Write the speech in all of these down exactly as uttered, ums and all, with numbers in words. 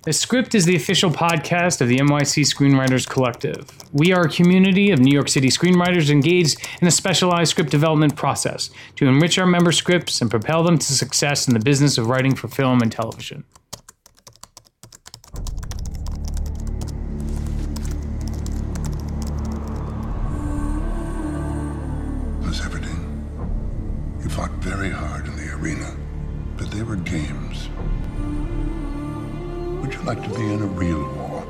The Script is the official podcast of the N Y C Screenwriters Collective. We are a community of New York City screenwriters engaged in a specialized script development process to enrich our member scripts and propel them to success in the business of writing for film and television. Miss Everdeen, you fought very hard in the arena, but they were games. Would you like to be in a real war?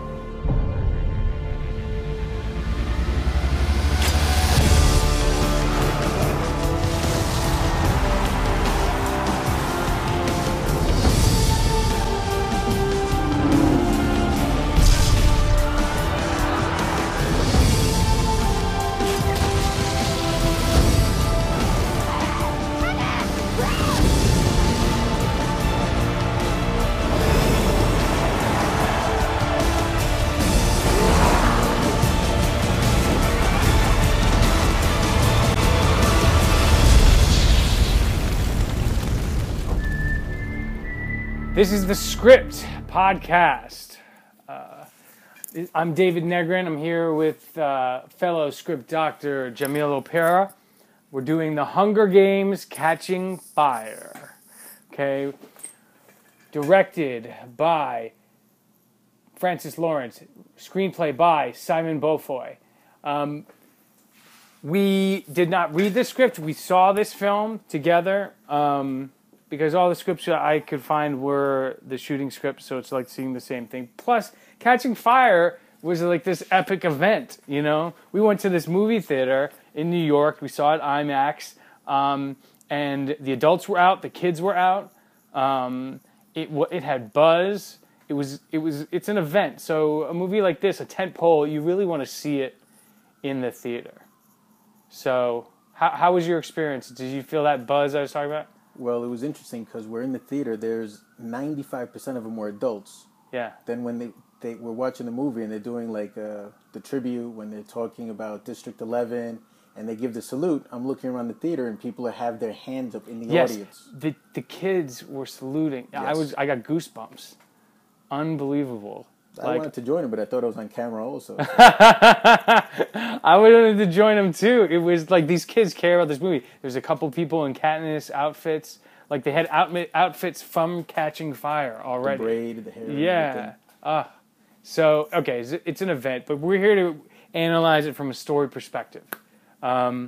This is the Script podcast. Uh, I'm David Negrin. I'm here with uh, fellow script doctor Jamil Opera. We're doing The Hunger Games: Catching Fire. Okay, directed by Francis Lawrence, screenplay by Simon Beaufoy. Um, we did not read the script. We saw this film together. Um, Because all the scripts that I could find were the shooting scripts, so it's like seeing the same thing. Plus, Catching Fire was like this epic event, you know? We went to this movie theater in New York. We saw it IMAX, um, and the adults were out, the kids were out. Um, it it had buzz. It was it was it's an event. So a movie like this, a tent pole, you really want to see it in the theater. So how how was your experience? Did you feel that buzz I was talking about? Well, it was interesting because we're in the theater. There's ninety-five percent of them were adults. Yeah. Then when they, they were watching the movie and they're doing like uh, the tribute, when they're talking about District eleven and they give the salute, I'm looking around the theater and people have their hands up in the yes, audience. the the kids were saluting. Yes. I was I got goosebumps. Unbelievable. I Like, wanted to join them, but I thought it was on camera also. I wanted to join them too. It was like these kids care about this movie. There's a couple people in Katniss outfits. Like they had outfit, outfits from Catching Fire already. The braid, the hair. Yeah. Uh, so, okay, it's, it's an event, but we're here to analyze it from a story perspective. Um,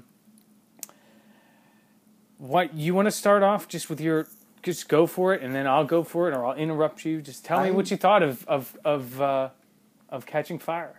what you want to start off just with your... Just go for it, and then I'll go for it, or I'll interrupt you. Just tell me I, what you thought of of of uh, of Catching Fire.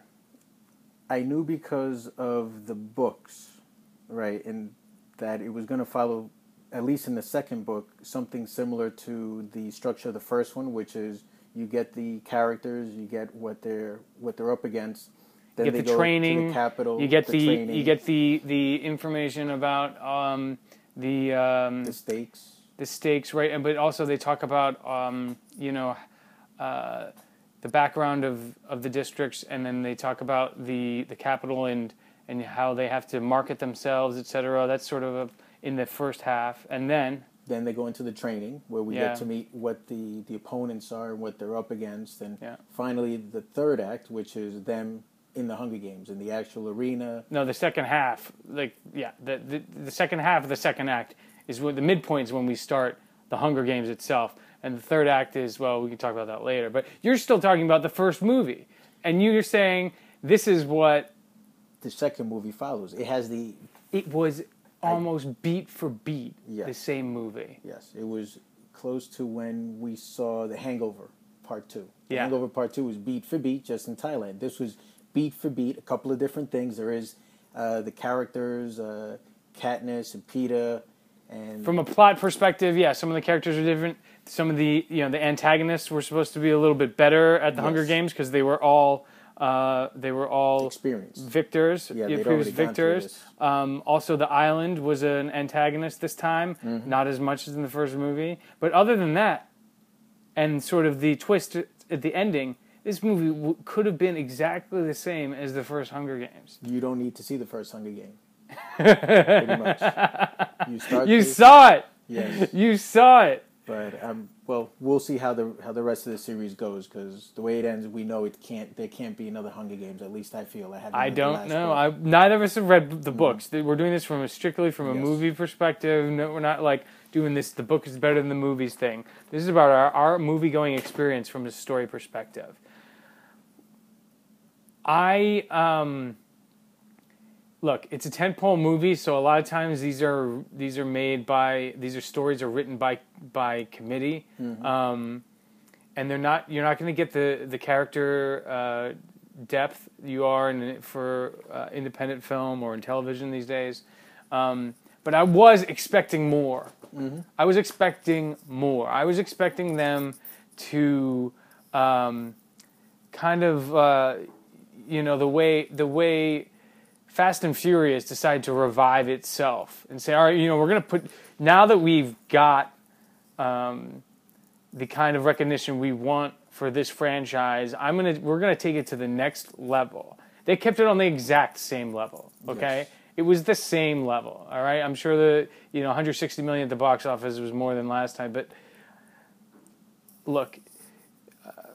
I knew because of the books, right, and that it was going to follow, at least in the second book, something similar to the structure of the first one, which is you get the characters, you get what they're what they're up against. Then You get they the go training. to the capital. You get the, the, training, you get the the information about um, the um, the stakes. the stakes, right? And but also they talk about um, you know uh, the background of, of the districts, and then they talk about the, the capital and and how they have to market themselves, et cetera. That's sort of a, in the first half, and then Then they go into the training where we Yeah. get to meet what the, the opponents are and what they're up against, and Yeah. finally the third act, which is them in the Hunger Games in the actual arena. no, the second half, like yeah, the the, the second half of the second act is when the midpoint is when we start the Hunger Games itself, and the third act is, well, we can talk about that later. But you're still talking about the first movie, and you're saying this is what The second movie follows. It has the it was almost beat for beat, Yes. the same movie. yes, it was close to when we saw The Hangover Part Two. The Yeah. Hangover Part Two was beat for beat, just in Thailand. This was beat for beat, a couple of different things. There is uh, the characters, uh, Katniss and Peeta. And From a plot perspective, yeah, some of the characters are different. Some of the you know the antagonists were supposed to be a little bit better at the Yes. Hunger Games because they were all uh, they were all experience. victors, Yeah, yeah, they'd previous already gone through victors. this. Um, also, the island was an antagonist this time, Mm-hmm. not as much as in the first movie. But other than that, and sort of the twist at the ending, this movie w- could have been exactly the same as the first Hunger Games. You don't need to see the first Hunger Game. Pretty much. You start You this- saw it. Yes. You saw it. But um, well, we'll see how the how the rest of the series goes, because the way it ends, we know it can't. There can't be another Hunger Games. At least I feel. I haven't. I read the don't last know. book. I neither of us have read the books. We're doing this from a, strictly from a Yes. movie perspective. No, we're not like doing this. The book is better than the movies thing. This is about our our movie going experience from a story perspective. I um. Look, it's a tentpole movie, so a lot of times these are these are made by these are stories are written by by committee, Mm-hmm. um, and they're not you're not going to get the the character uh, depth you are in for uh, independent film or in television these days. Um, but I was expecting more. Mm-hmm. I was expecting more. I was expecting them to um, kind of uh, you know the way the way. Fast and Furious decided to revive itself and say, all right, you know, we're going to put, now that we've got um, the kind of recognition we want for this franchise, I'm going to, we're going to take it to the next level. They kept it on the exact same level, okay? Yes. It was the same level, all right? I'm sure the, you know, one hundred sixty million at the box office was more than last time, but look, uh,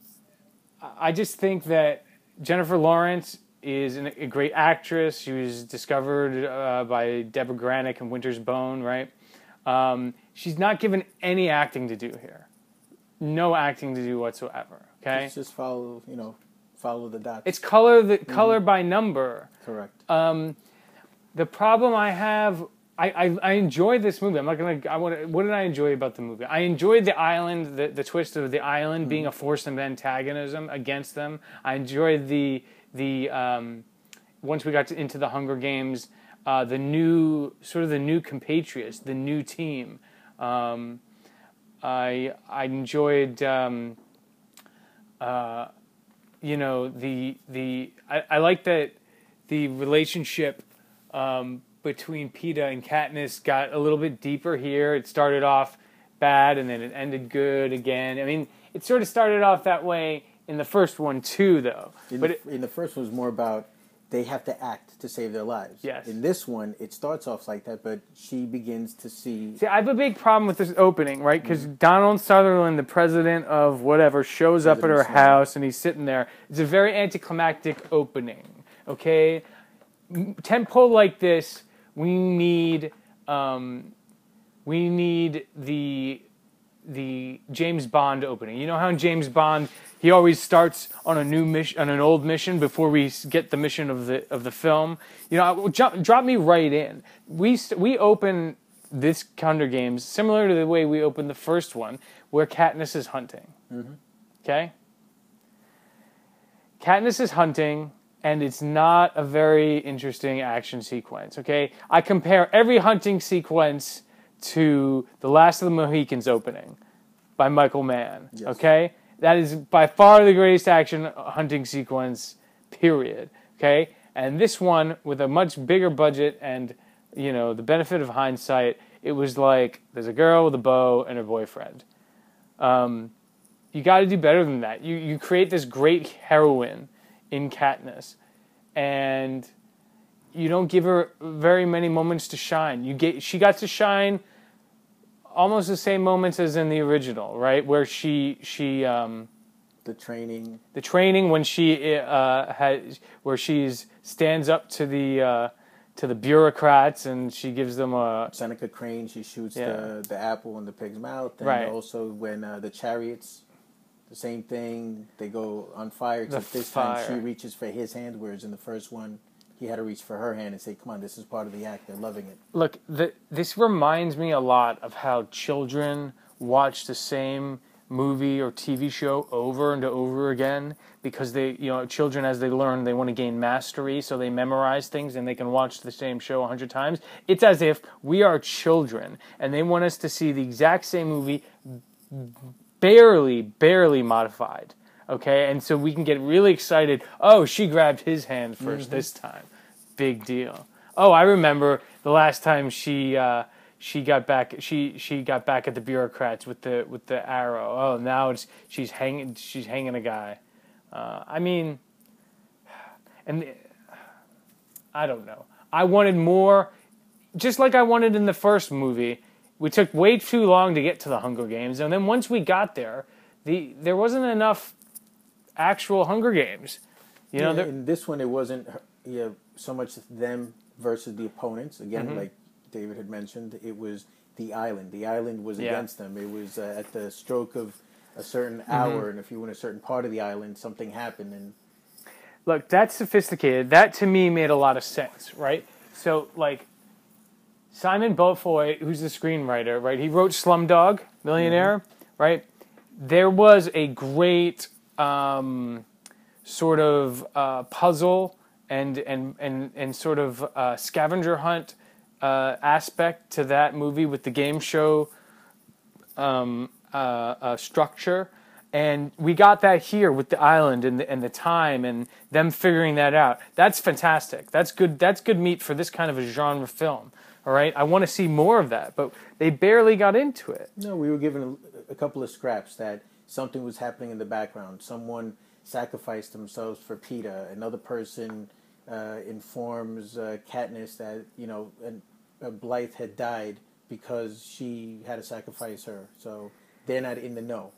I just think that Jennifer Lawrence is an, a great actress. She was discovered uh, by Deborah Granick in Winter's Bone, right? Um, she's not given any acting to do here. No acting to do whatsoever, okay? It's just follow, you know, follow the dots. It's color the color by number. Correct. Um, the problem I have, I, I, I enjoy this movie. I'm not gonna. I want. What did I enjoy about the movie? I enjoyed the island, the, the twist of the island being a force of antagonism against them. I enjoyed the the um, once we got to, into the Hunger Games, uh, the new sort of the new compatriots, the new team. Um, I I enjoyed. Um, uh, you know the the I, I like that the relationship um, between Peeta and Katniss got a little bit deeper here. It started off bad and then it ended good again. I mean, it sort of started off that way in the first one too, though. In, but the, it, in the first one, it was more about they have to act to save their lives. Yes. In this one, it starts off like that, but she begins to see. See, I have a big problem with this opening, right? Because mm-hmm. Donald Sutherland, the president of whatever, shows up at her house and he's sitting there. It's a very anticlimactic opening, okay? Tentpole like this, we need, um, we need the the James Bond opening. You know how in James Bond he always starts on a new mission, on an old mission before we get the mission of the of the film. You know, jump, drop me right in. We we open this Hunger Games similar to the way we opened the first one, where Katniss is hunting. Mm-hmm. Okay, Katniss is hunting, and it's not a very interesting action sequence. Okay, I compare every hunting sequence to The Last of the Mohicans opening by Michael Mann. Yes. Okay? That is by far the greatest action hunting sequence, period. Okay? And this one, with a much bigger budget and, you know, the benefit of hindsight, it was like, there's a girl with a bow and her boyfriend. Um, you got to do better than that. You you create this great heroine in Katniss, and you don't give her very many moments to shine. You get she got to shine almost the same moments as in the original, right? Where she she um, the training, the training when she uh, had where she's stands up to the uh, to the bureaucrats and she gives them a Seneca Crane. She shoots yeah. the the apple in the pig's mouth, and right. also when uh, the chariots, the same thing. They go on fire. Except the this fire. time she reaches for his hand, whereas in the first one, he had to reach for her hand and say, come on, this is part of the act. They're loving it. Look, the, this reminds me a lot of how children watch the same movie or T V show over and over again because they, you know, children as they learn, they want to gain mastery, so they memorize things and they can watch the same show a hundred times. It's as if we are children and they want us to see the exact same movie barely, barely modified. Okay, and so we can get really excited. Oh, she grabbed his hand first mm-hmm. this time. Big deal. Oh, I remember the last time she uh, she got back. She she got back at the bureaucrats with the with the arrow. Oh, now it's she's hanging she's hanging a guy. Uh, I mean, and I don't know. I wanted more, just like I wanted in the first movie. we took way too long to get to the Hunger Games, and then once we got there, the there wasn't enough actual Hunger Games. You know, yeah, in this one, it wasn't yeah, so much them versus the opponents. Again, mm-hmm. like David had mentioned, it was the island. The island was yeah. against them. It was uh, at the stroke of a certain hour, mm-hmm. and if you were in a certain part of the island, something happened. And look, that's sophisticated. That, to me, made a lot of sense, right? So, like, Simon Beaufoy, who's the screenwriter, right? He wrote Slumdog Millionaire, mm-hmm. right? There was a great um, sort of uh, puzzle and and and and sort of uh, scavenger hunt uh, aspect to that movie with the game show um, uh, uh, structure, and we got that here with the island and the, and the time and them figuring that out. That's fantastic. That's good. That's good meat for this kind of a genre film. All right, I want to see more of that, but they barely got into it. No, we were given a, a couple of scraps that something was happening in the background. Someone sacrificed themselves for PETA. Another person uh, informs uh, Katniss that, you know, and, uh, Blythe had died because she had to sacrifice her. So they're not in the know.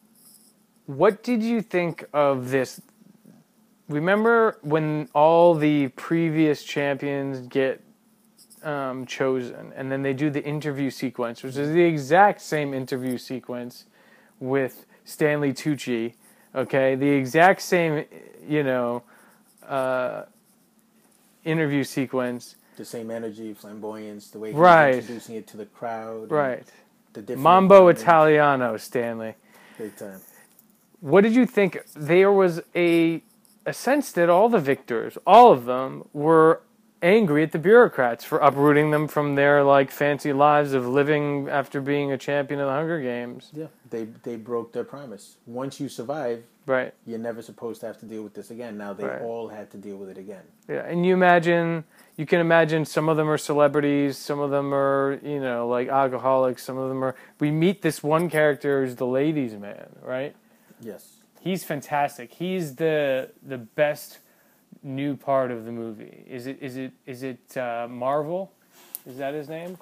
What did you think of this? Remember when all the previous champions get um, chosen, and then they do the interview sequence, which is the exact same interview sequence with Stanley Tucci, okay? The exact same, you know, uh, interview sequence. The same energy, flamboyance, the way he's right. introducing it to the crowd. Right. The different Mambo Italiano, Stanley. Big time. What did you think? There was a a sense that all the victors, all of them, were angry at the bureaucrats for uprooting them from their like fancy lives of living after being a champion of the Hunger Games. Yeah, they they broke their promise. Once you survive, right, you're never supposed to have to deal with this again. Now they right. all had to deal with it again. Yeah, and you imagine, you can imagine some of them are celebrities, some of them are, you know, like alcoholics, some of them are. We meet this one character who's the ladies' man, right? Yes, he's fantastic. He's the the best new part of the movie. Is it is it is it uh, Marvel? Is that his name?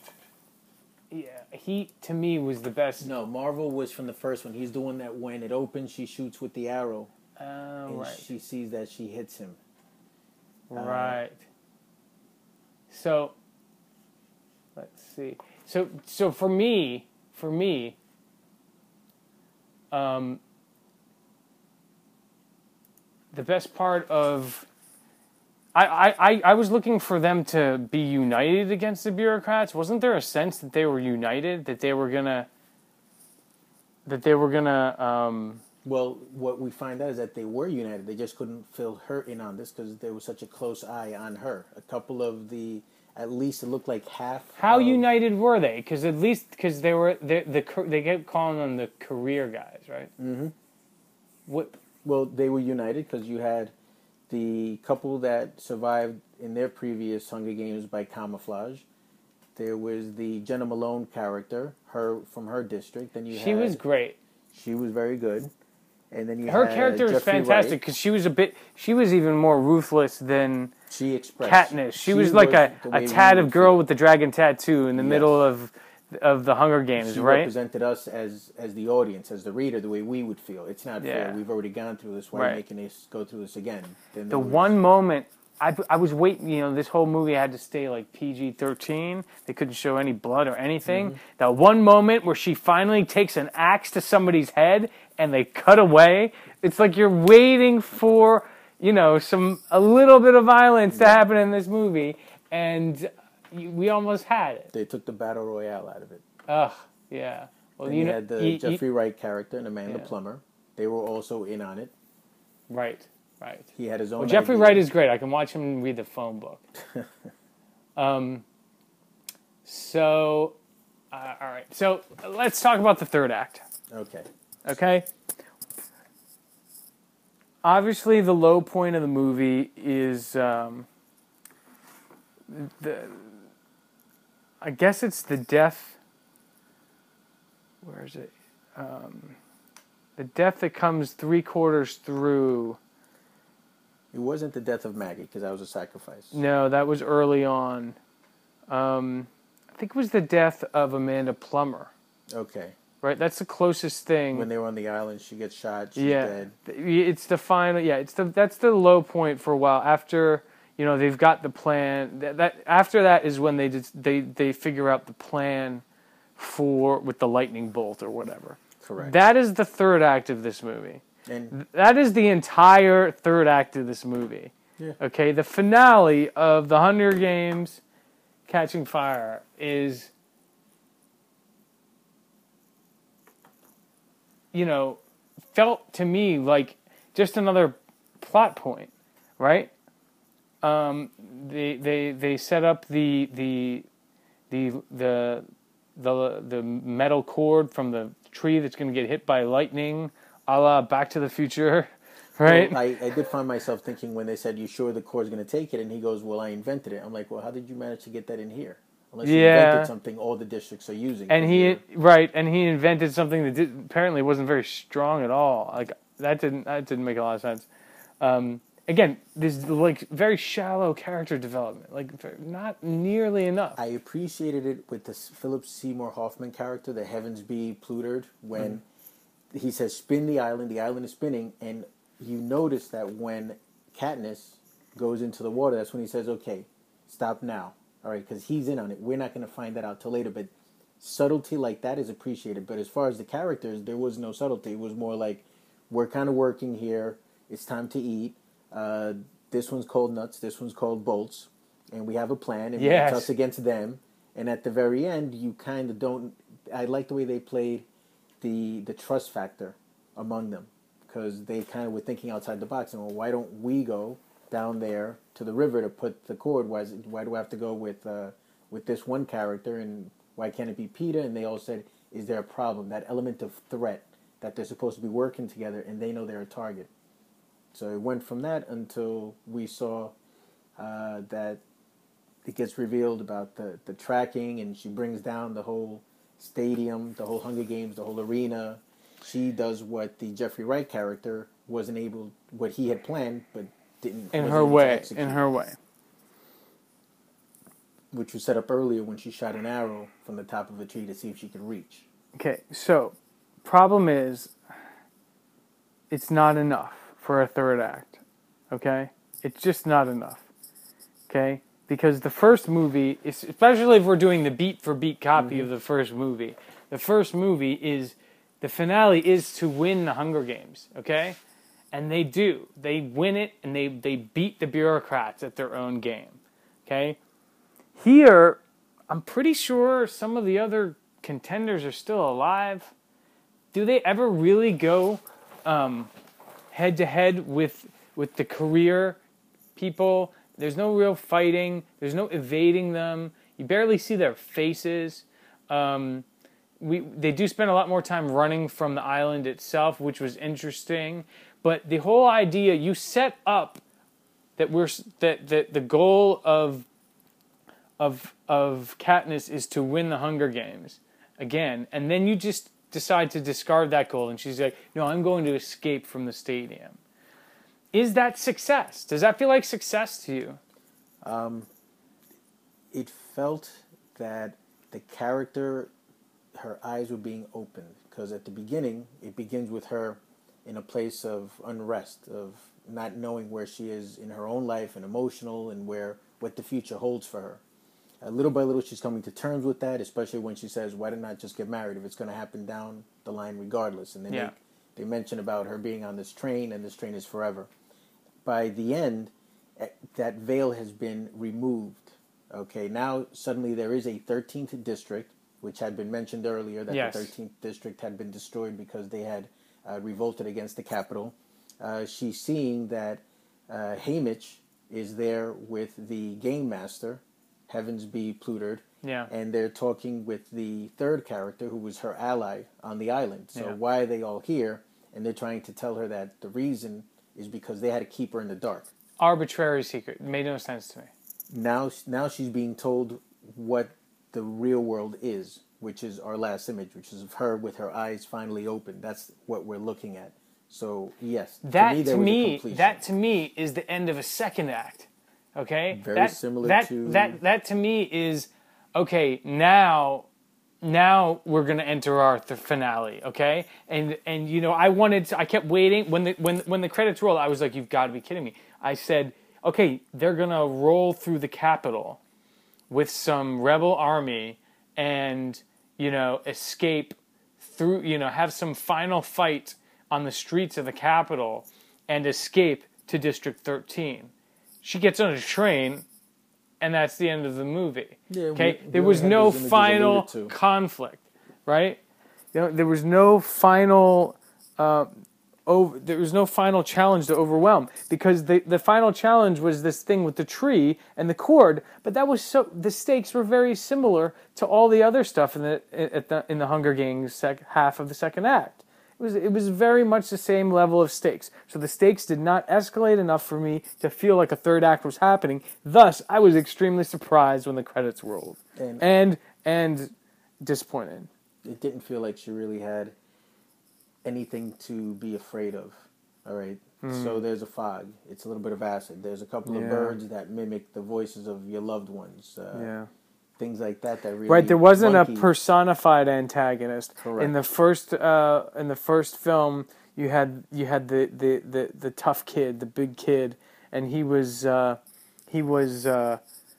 Yeah, he to me was the best. No, Marvel was from the first one. He's the one that when it opens, she shoots with the arrow. Oh, and right. She sees that she hits him. Right. Uh, so let's see. So so for me, for me, um. the best part of I, I, I was looking for them to be united against the bureaucrats. Wasn't there a sense that they were united, that they were gonna that they were gonna um well, what we find out is that they were united. They just couldn't fill her in on this because there was such a close eye on her. A couple of the, at least it looked like half. How of, united were they? Because at least because they were they the they kept calling them the career guys, right? Mm-hmm. What? Well, they were united because you had the couple that survived in their previous Hunger Games by camouflage. There was the Jenna Malone character, her from her district. Then you she had, was great. She was very good. And then you her had character was Jeffrey fantastic because she was a bit. She was even more ruthless than she expressed. Katniss. She, she was like was a, a tad of girl with the dragon tattoo in the yes. middle of of the Hunger Games, she right? She represented us as as the audience, as the reader, the way we would feel. It's not yeah. fair. We've already gone through this. Why right. are you making us go through this again? Then the was, one moment I, I was waiting, you know, this whole movie had to stay like P G thirteen. They couldn't show any blood or anything. Mm-hmm. That one moment where she finally takes an axe to somebody's head and they cut away. It's like you're waiting for, you know, some a little bit of violence yeah. to happen in this movie, and we almost had it. They took the battle royale out of it. Ugh, yeah. Well, and you, you know, had the you, Jeffrey you, Wright character and Amanda yeah. Plummer. They were also in on it. Right, right. He had his own. Well, Jeffrey idea. Wright is great. I can watch him read the phone book. um. So, uh, all right. So let's talk about the third act. Okay. Okay. Obviously, the low point of the movie is um, the. I guess it's the death. Where is it? Um, the death that comes three quarters through. It wasn't the death of Maggie because that was a sacrifice. No, that was early on. Um, I think it was the death of Amanda Plummer. Okay. Right, that's the closest thing. When they were on the island, she gets shot. She's yeah, dead. It's the final. Yeah, it's the that's the low point for a while. After you know they've got the plan. That, that after that is when they just, they they figure out the plan for with the lightning bolt or whatever. Correct. That is the third act of this movie. And that is the entire third act of this movie. Yeah. Okay, the finale of the Hunger Games, Catching Fire is. You know, felt to me like just another plot point, right? Um, they they they set up the the the the the the metal cord from the tree that's going to get hit by lightning, a la Back to the Future, right? Well, I, I did find myself thinking when they said, "You sure the cord's going to take it?" And he goes, "Well, I invented it." I'm like, "Well, how did you manage to get that in here?" Unless you yeah. invented something all the districts are using. And he right, and he invented something that did, apparently wasn't very strong at all. Like that didn't that didn't make a lot of sense. Um, again, there's like very shallow character development, like not nearly enough. I appreciated it with this Philip Seymour Hoffman character, the Heavens Be Plutard, when mm-hmm. he says, "Spin the island." The island is spinning, and you notice that when Katniss goes into the water, that's when he says, "Okay, stop now." All right, because he's in on it. We're not going to find that out till later, but subtlety like that is appreciated. But as far as the characters, there was no subtlety. It was more like, we're kind of working here. It's time to eat. Uh, this one's called nuts. This one's called bolts. And we have a plan, and yes. it's us against them. And at the very end, you kind of don't... I like the way they played the the trust factor among them, because they kind of were thinking outside the box. And well, why don't we go down there to the river to put the cord? Why, is it, why do I have to go with uh, with this one character, and why can't it be Peeta? And they all said, is there a problem? That element of threat, that they're supposed to be working together, and they know they're a target. So it went from that until we saw uh, that it gets revealed about the, the tracking, and she brings down the whole stadium, the whole Hunger Games, the whole arena. She does what the Jeffrey Wright character wasn't able, what he had planned, but didn't in her way in her way which was set up earlier when she shot an arrow from the top of a tree to see if she could reach. Okay, so problem is it's not enough for a third act. Okay, it's just not enough. Okay, because the first movie is, especially if we're doing the beat for beat copy mm-hmm. of the first movie, the first movie is the finale is to win the Hunger Games. Okay. And they do. They win it, and they, they beat the bureaucrats at their own game. Okay? Here, I'm pretty sure some of the other contenders are still alive. Do they ever really go um, head-to-head with with the career people? There's no real fighting. There's no evading them. You barely see their faces. Um, we They do spend a lot more time running from the island itself, which was interesting. But the whole idea, you set up that we're that, that the goal of of of Katniss is to win the Hunger Games again, and then you just decide to discard that goal, and she's like, "No, I'm going to escape from the stadium." Is that success? Does that feel like success to you? Um, it felt that the character, her eyes were being opened, because at the beginning, it begins with her in a place of unrest, of not knowing where she is in her own life and emotional, and where what the future holds for her. Uh, little by little, she's coming to terms with that, especially when she says, why didn't I just get married if it's going to happen down the line regardless? And they, yeah. make, they mention about her being on this train, and this train is forever. By the end, that veil has been removed. Okay, now suddenly there is a thirteenth district, which had been mentioned earlier, that yes. the thirteenth district had been destroyed because they had Uh, revolted against the capital. Uh, she's seeing that uh, Haymitch is there with the game master, Heavens Be Plutard, yeah. and they're talking with the third character, who was her ally on the island. So yeah. why are they all here? And they're trying to tell her that the reason is because they had to keep her in the dark. Arbitrary secret. It made no sense to me. Now, now she's being told what the real world is, which is our last image, which is of her with her eyes finally open. That's what we're looking at. So, yes. That, to me, there to was me, a completion. that to me is the end of a second act. Okay? Very that, similar that, to... That, that to me is, okay, now now we're gonna enter our th- finale, okay? And and you know, I wanted to, I kept waiting when the when when the credits rolled. I was like, you've got to be kidding me! I said, okay, they're gonna roll through the Capitol with some rebel army and you know escape through, you know, have some final fight on the streets of the Capitol and escape to District thirteen. She gets on a train. And that's the end of the movie. Yeah, okay, we, there we was had no those images final alluded to. conflict, right? You know, there was no final, uh, over, there was no final challenge to overwhelm because the the final challenge was this thing with the tree and the cord. But that was so the stakes were very similar to all the other stuff in the at the in the Hunger Games sec, half of the second act. It was it was very much the same level of stakes. So the stakes did not escalate enough for me to feel like a third act was happening. Thus, I was extremely surprised when the credits rolled, And- and and disappointed. It didn't feel like she really had anything to be afraid of. All right. So there's a fog. It's a little bit of acid. There's a couple of Yeah. birds that mimic the voices of your loved ones. Uh, Yeah. Things like that. That really Right, there wasn't monkey- a personified antagonist. Correct. In the first uh, in the first film, you had you had the, the, the, the tough kid, the big kid, and he was uh, he was uh,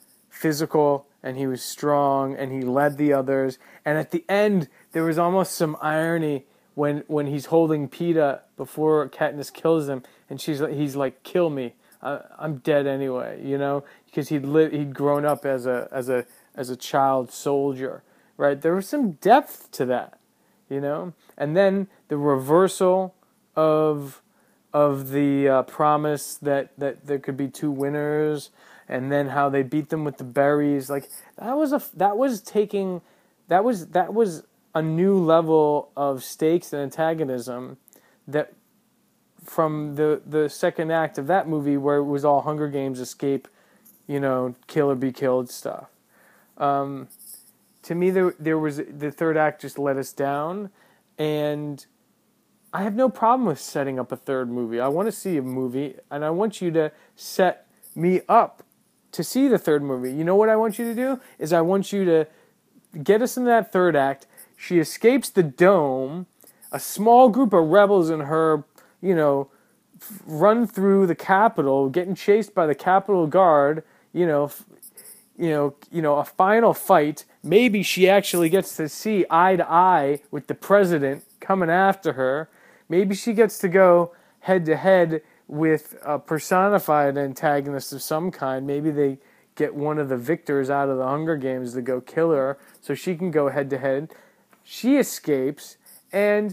physical and he was strong and he led the others. And at the end, there was almost some irony when when he's holding Peeta before Katniss kills him, and she's like, he's like, "Kill me, I, I'm dead anyway," you know, because he'd li- he'd grown up as a as a as a child soldier, right? There was some depth to that, you know? And then the reversal of of the uh, promise that, that there could be two winners, and then how they beat them with the berries. Like, that was a, that was taking, that was, that was a new level of stakes and antagonism that from the, the second act of that movie where it was all Hunger Games escape, you know, kill or be killed stuff. Um, to me, there there was the third act just let us down, and I have no problem with setting up a third movie. I want to see a movie, and I want you to set me up to see the third movie. You know what I want you to do? Is I want you to get us in that third act. She escapes the dome. A small group of rebels and her, you know, f- run through the Capitol, getting chased by the Capitol Guard, you know, f- you know, you know, a final fight. Maybe she actually gets to see eye to eye with the president coming after her. Maybe she gets to go head to head with a personified antagonist of some kind. Maybe they get one of the victors out of the Hunger Games to go kill her so she can go head to head. She escapes, and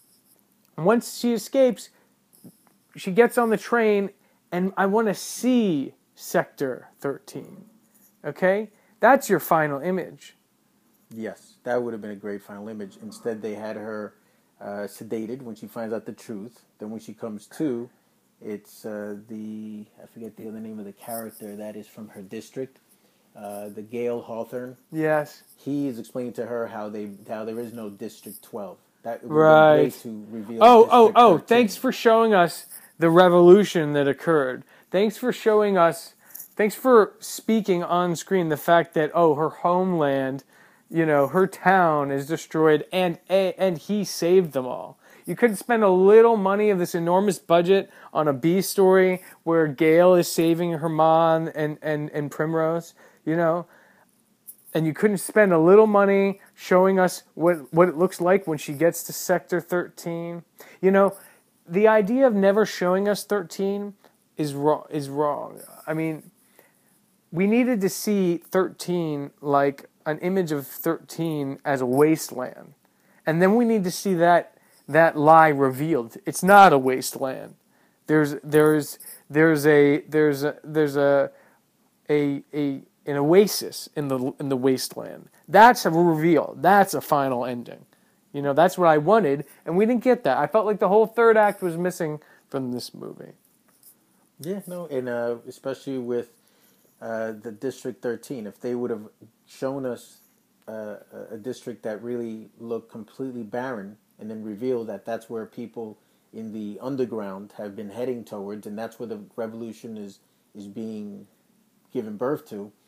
once she escapes, she gets on the train, and I want to see Sector thirteen. Okay? That's your final image. Yes, that would have been a great final image. Instead, they had her uh, sedated when she finds out the truth. Then when she comes to, it's uh, the, I forget the other name of the character that is from her district, uh, the Gale Hawthorne. Yes. He is explaining to her how they how there is no District twelve. That would Right. be great to reveal. Oh, oh, District oh, thirteen. thanks for showing us the revolution that occurred. Thanks for showing us, thanks for speaking on screen the fact that, oh, her homeland, you know, her town is destroyed and and he saved them all. You could spend a little money of this enormous budget on a B story where Gale is saving her mom and, and, and Primrose, you know, and you couldn't spend a little money showing us what, what it looks like when she gets to Sector thirteen. You know, the idea of never showing us thirteen is wrong. Is wrong. I mean, we needed to see thirteen like an image of thirteen as a wasteland, and then we need to see that that lie revealed. It's not a wasteland. There's there's there's a there's a there's a a a an oasis in the in the wasteland. That's a reveal. That's a final ending. You know, that's what I wanted, and we didn't get that. I felt like the whole third act was missing from this movie. Yeah, no, and uh, especially with uh, the District thirteen, if they would have shown us uh, a district that really looked completely barren, and then revealed that that's where people in the underground have been heading towards, and that's where the revolution is is being given birth to.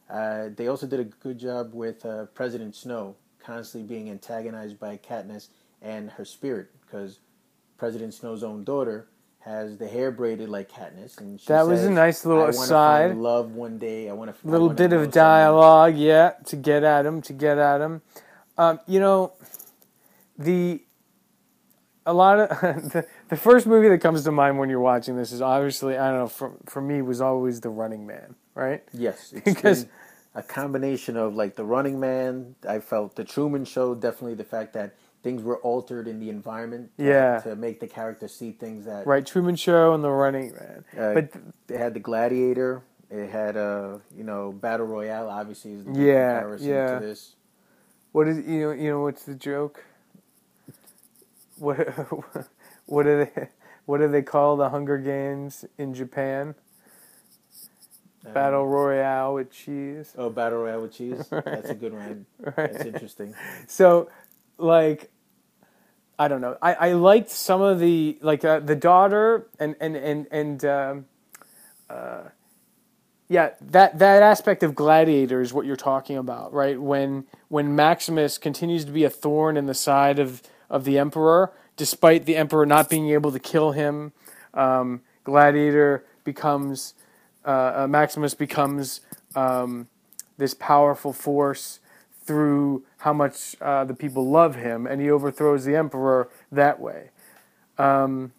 Uh, they also did a good job with uh, President Snow constantly being antagonized by Katniss and her spirit, because President Snow's own daughter has the hair braided like Katniss, and she That was says, a nice little I wanna aside. Find love one day. I want to. Little bit of dialogue, yeah, to get at him, to get at him. Um, you know, the a lot of the, the first movie that comes to mind when you're watching this is obviously, I don't know, for for me was always The Running Man, right? Yes, it's because been a combination of like The Running Man. I felt The Truman Show, definitely the fact that things were altered in the environment to, yeah. to make the character see things that... Right, Truman Show and The Running Man. Uh, but they had The Gladiator. It had, uh, you know, Battle Royale, obviously, is the yeah, comparison yeah. to this. What is, you know, you know what's the joke? What, what do they, what do they call the Hunger Games in Japan? Um, Battle Royale with cheese. Oh, Battle Royale with cheese? Right. That's a good one. Right. That's interesting. So, like, I don't know. I, I liked some of the, like, uh, the daughter and, and, and, and um, uh, yeah, that, that aspect of Gladiator is what you're talking about, right? When when Maximus continues to be a thorn in the side of, of the Emperor, despite the Emperor not being able to kill him, um, Gladiator becomes... Uh, uh, Maximus becomes um, this powerful force through how much uh, the people love him, and he overthrows the Emperor that way. Um,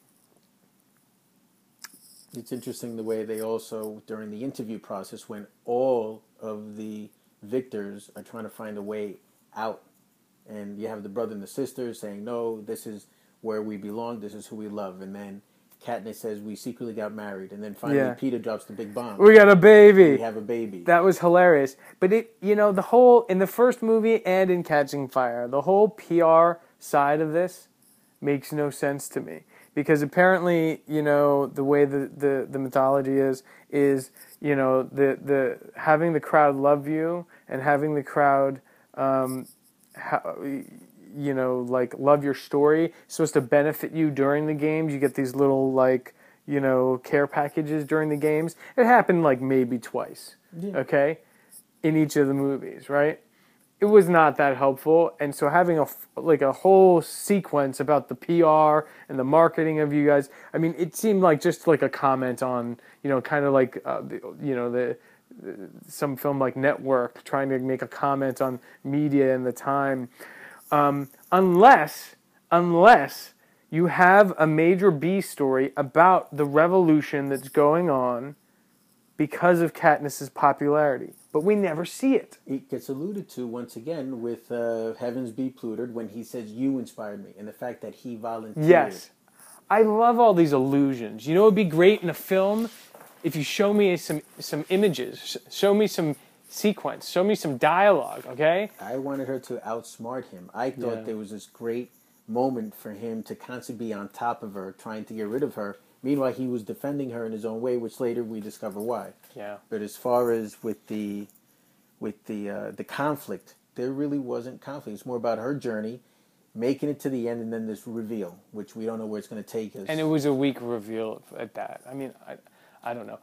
it's interesting the way they also, during the interview process, when all of the victors are trying to find a way out, and you have the brother and the sister saying, no, this is where we belong, this is who we love, and then Katniss says we secretly got married, and then finally yeah. Peter drops the big bomb. We got a baby. We have a baby. That was hilarious. But it, you know, the whole in the first movie and in Catching Fire, the whole P R side of this makes no sense to me, because apparently, you know, the way the, the, the mythology is is you know the the having the crowd love you and having the crowd. Um, ha- you know, like, love your story. It's supposed to benefit you during the games. You get these little, like, you know, care packages during the games. It happened, like, maybe twice, yeah. okay, in each of the movies, right? It was not that helpful, and so having, a, like, a whole sequence about the P R and the marketing of you guys, I mean, it seemed like just, like, a comment on, you know, kind of like, uh, the, you know, the, the some film like Network trying to make a comment on media and the time. Um, unless, unless you have a major B story about the revolution that's going on because of Katniss's popularity. But we never see it. It gets alluded to once again with uh, Heavens Be Plutoed when he says, you inspired me, and the fact that he volunteered. Yes. I love all these allusions. You know, it would be great in a film if you show me some, some images, show me some sequence, show me some dialogue, okay? I wanted her to outsmart him. I thought yeah. there was this great moment for him to constantly be on top of her, trying to get rid of her. Meanwhile, he was defending her in his own way, which later we discover why. Yeah. But as far as with the with the uh, the conflict, there really wasn't conflict. It's more about her journey, making it to the end, and then this reveal, which we don't know where it's going to take us. And it was a weak reveal at that. I mean, I, I don't know.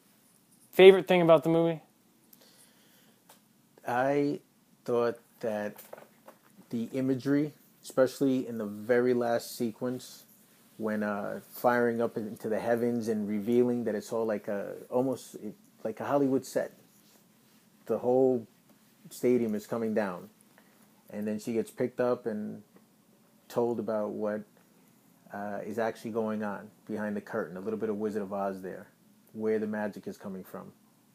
Favorite thing about the movie? I thought that the imagery, especially in the very last sequence, when uh, firing up into the heavens and revealing that it's all like a almost like a Hollywood set. The whole stadium is coming down, and then she gets picked up and told about what uh, is actually going on behind the curtain. A little bit of Wizard of Oz there, where the magic is coming from.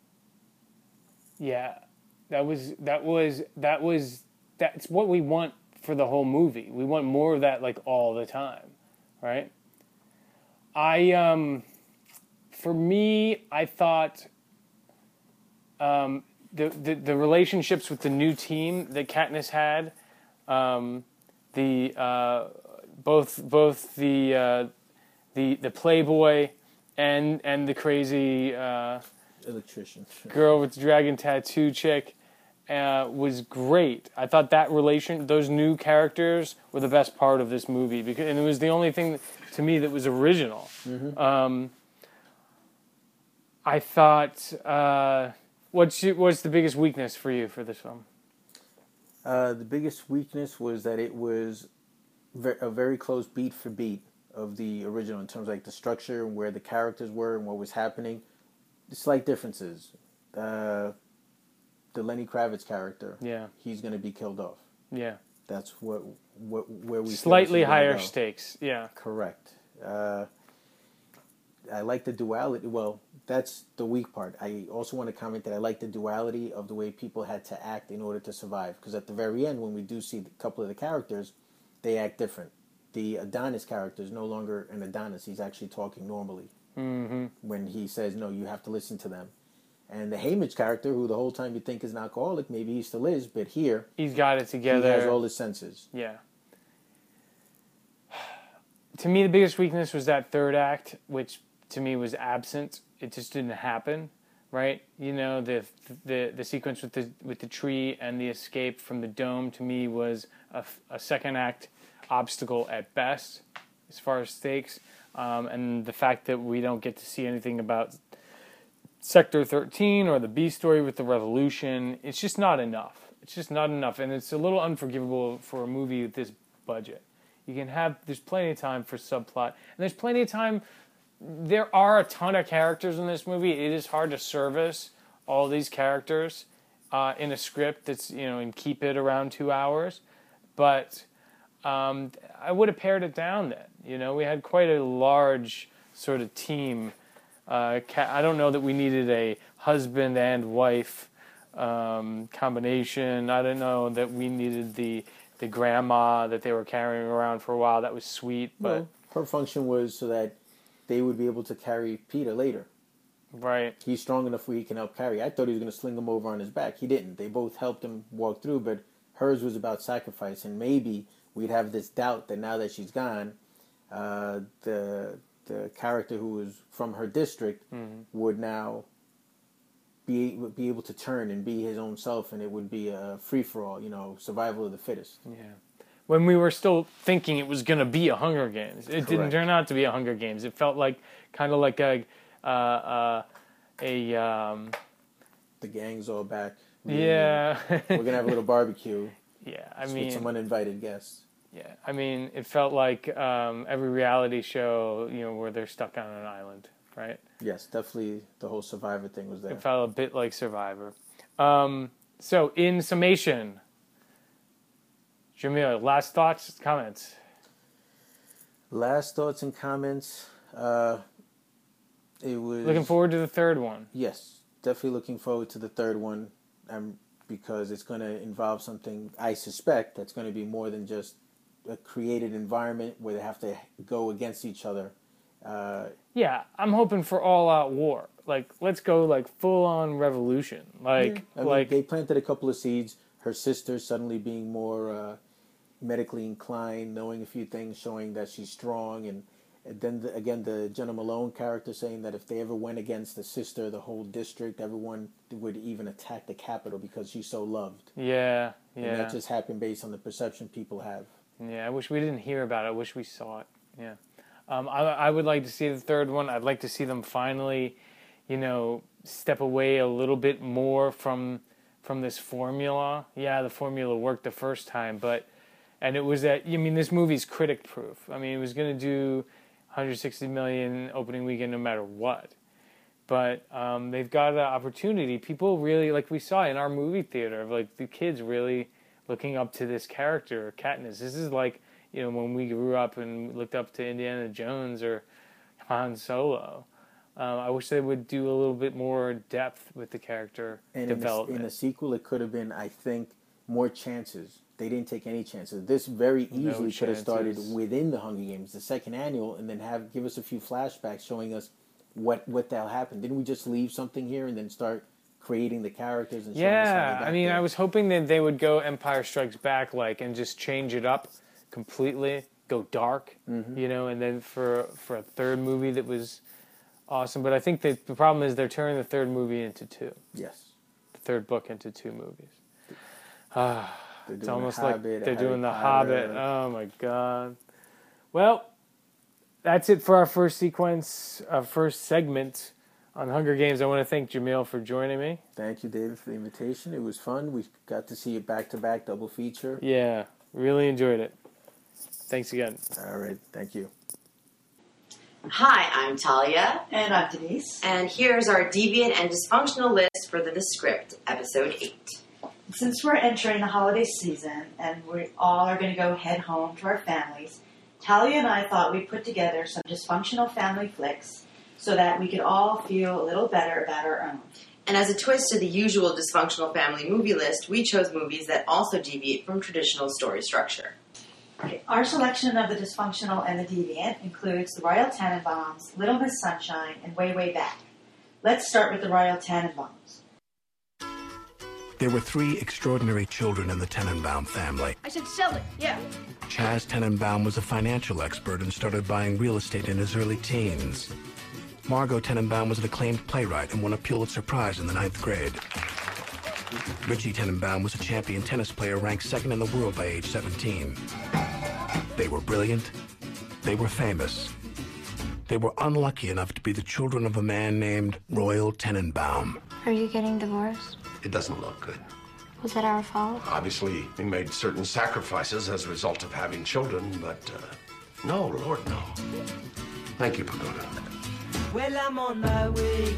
Yeah. That was that was that was that's what we want for the whole movie. We want more of that, like, all the time, right? I um, for me, I thought um, the, the the relationships with the new team that Katniss had, um, the uh, both both the uh, the the playboy and and the crazy uh, electrician girl with the dragon tattoo chick. Uh, was great. I thought that relation, those new characters, were the best part of this movie, because, and it was the only thing to me that was original. Mm-hmm. Um, I thought, uh, what's your, what's the biggest weakness for you for this film? Uh, the biggest weakness was that it was ver- a very close beat for beat of the original in terms of like the structure and where the characters were and what was happening. Slight differences. Uh, the Lenny Kravitz character, Yeah. he's going to be killed off. Yeah. That's what, what where we feel Slightly this is gonna higher go. stakes. Yeah. Correct. Uh, I like the duality. Well, that's the weak part. I also want to comment that I like the duality of the way people had to act in order to survive. Because at the very end, when we do see a couple of the characters, they act different. The Adonis character is no longer an Adonis. He's actually talking normally. Mm-hmm. When he says, no, you have to listen to them. And the Haymitch character, who the whole time you think is an alcoholic, maybe he still is, but here, He's got it together. he has all his senses. Yeah. To me, the biggest weakness was that third act, which to me was absent. It just didn't happen, right? You know, the the the sequence with the with the tree and the escape from the dome to me was a, a second act obstacle at best, as far as stakes, um, and the fact that we don't get to see anything about Sector thirteen or the B story with the revolution, it's just not enough. It's just not enough, and it's a little unforgivable for a movie with this budget. You can have, there's plenty of time for subplot, and there's plenty of time, there are a ton of characters in this movie. It is hard to service all these characters uh, in a script that's, you know, and keep it around two hours, but um, I would have pared it down then. You know, we had quite a large sort of team. Uh, I don't know that we needed a husband and wife um, combination. I don't know that we needed the the grandma that they were carrying around for a while. That was sweet, but Well, her function was so that they would be able to carry Peter later. right. He's strong enough where he can help carry. I thought he was going to sling him over on his back. He didn't. They both helped him walk through, but hers was about sacrifice, and maybe we'd have this doubt that now that she's gone, uh, the the character who was from her district Mm-hmm. would now be be able to turn and be his own self, and it would be a free for all, you know, survival of the fittest. Yeah. When we were still thinking it was going to be a Hunger Games, it didn't Correct. turn out to be a Hunger Games. It felt like kind of like a uh, uh, a um, The gang's all back. yeah. We're gonna have a little barbecue. Yeah, I with mean, some uninvited guests. yeah, I mean, it felt like um, every reality show, you know, where they're stuck on an island, right? Yes, definitely the whole Survivor thing was there. It felt a bit like Survivor. Um, so, in summation, Jamil, last thoughts, comments. Last thoughts and comments. Uh, it was Looking forward to the third one. Yes, definitely looking forward to the third one, um, because it's going to involve something I suspect that's going to be more than just a created environment where they have to go against each other. Uh, Yeah, I'm hoping for all-out war. Like, let's go like full-on revolution. Like, I mean, like they planted a couple of seeds. Her sister suddenly being more uh, medically inclined, knowing a few things, showing that she's strong, and, and then the, again the Jenna Malone character saying that if they ever went against the sister, the whole district, everyone would even attack the Capitol because she's so loved. yeah, And yeah, that just happened based on the perception people have. yeah. I wish we didn't hear about it. I wish we saw it. Yeah, um, I, I would like to see the third one. I'd like to see them finally, you know, step away a little bit more from from this formula. Yeah, the formula worked the first time, but and it was that. I mean, this movie's critic proof. I mean, it was going to do one hundred sixty million opening weekend no matter what. But um, they've got an opportunity. People really, like we saw in our movie theater, of like the kids really looking up to this character, Katniss. This is like, you know, when we grew up and looked up to Indiana Jones or Han Solo. Um, I wish they would do a little bit more depth with the character And in a, development. in a sequel, it could have been, I think, more chances. They didn't take any chances. This very No easily could have started chances. within the Hunger Games, the second annual, and then have give us a few flashbacks showing us what what the hell happened. Didn't we just leave something here and then start creating the characters and showing us how Yeah, they got I mean, there? I was hoping that they would go Empire Strikes Back like and just change it up completely, go dark, Mm-hmm. you know, and then for for a third movie that was awesome. But I think that the problem is they're turning the third movie into two, Yes. the third book into two movies. Ah, They're it's doing almost The like Hobbit, they're Harry doing The Potter. Hobbit. Oh my god. Well, that's it for our first sequence, our first segment on Hunger Games. I want to thank Jamil for joining me. Thank you, David, for the invitation. It was fun. We got to see it back-to-back, double feature. Yeah, really enjoyed it. Thanks again. All right, thank you. Hi, I'm Talia. And I'm Denise. And here's our deviant and dysfunctional list for the, the Script, Episode eight. Since we're entering the holiday season and we all are going to go head home to our families, Talia and I thought we'd put together some dysfunctional family flicks so that we could all feel a little better about our own. And as a twist to the usual dysfunctional family movie list, we chose movies that also deviate from traditional story structure. Okay, our selection of the dysfunctional and the deviant includes The Royal Tenenbaums, Little Miss Sunshine, and Way, Way Back. Let's start with The Royal Tenenbaums. There were three extraordinary children in the Tenenbaum family. I said sell it, yeah. Chaz Tenenbaum was a financial expert and started buying real estate in his early teens. Margot Tenenbaum was an acclaimed playwright and won a Pulitzer Prize in the ninth grade. Richie Tenenbaum was a champion tennis player ranked second in the world by age seventeen. They were brilliant. They were famous. They were unlucky enough to be the children of a man named Royal Tenenbaum. Are you getting divorced? It doesn't look good. Was that our fault? Obviously, we made certain sacrifices as a result of having children, but uh, no, Lord, no. Thank you, Pagoda. Well, I'm on my way.